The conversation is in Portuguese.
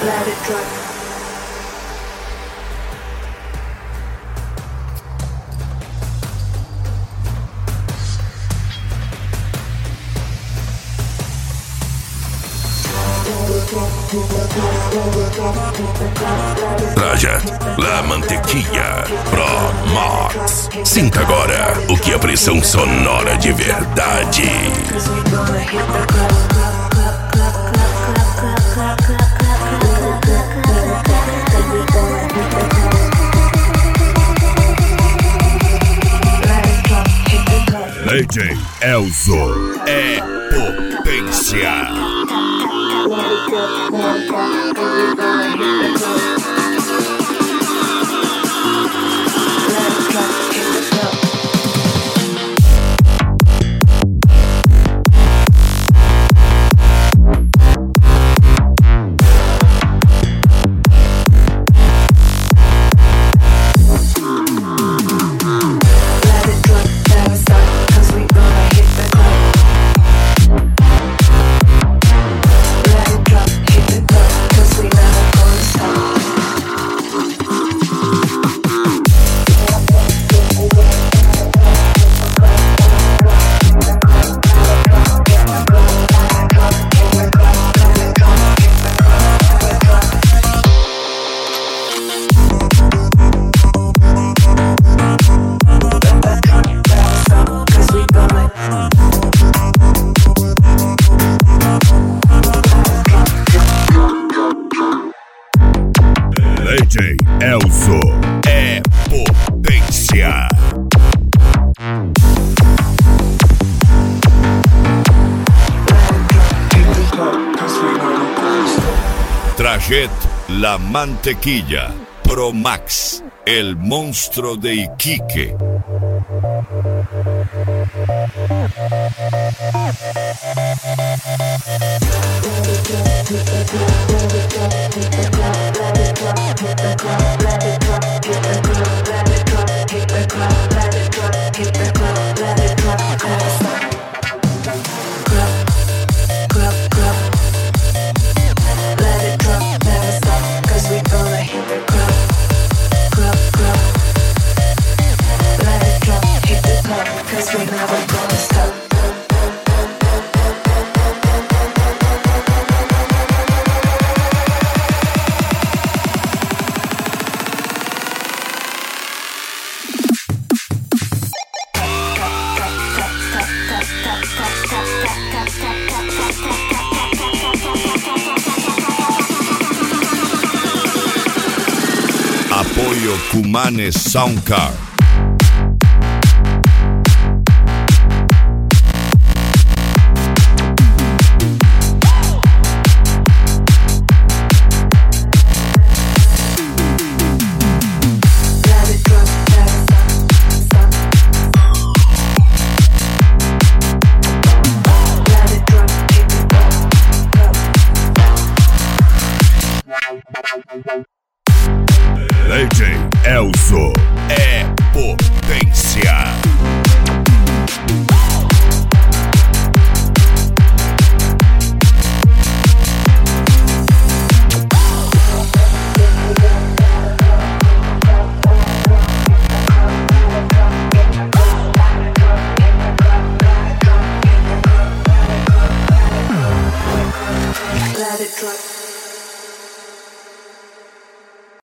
let it drop. Traje La Mantequilla Pro Max. Sinta agora o que é pressão sonora de verdade. DJ Elzo é potência. DJ Elzo é potência. Trajet La Mantequilla Pro Max, el monstruo de Iquique. Apoio Kumane Soundcar. DJ Elzo é potência.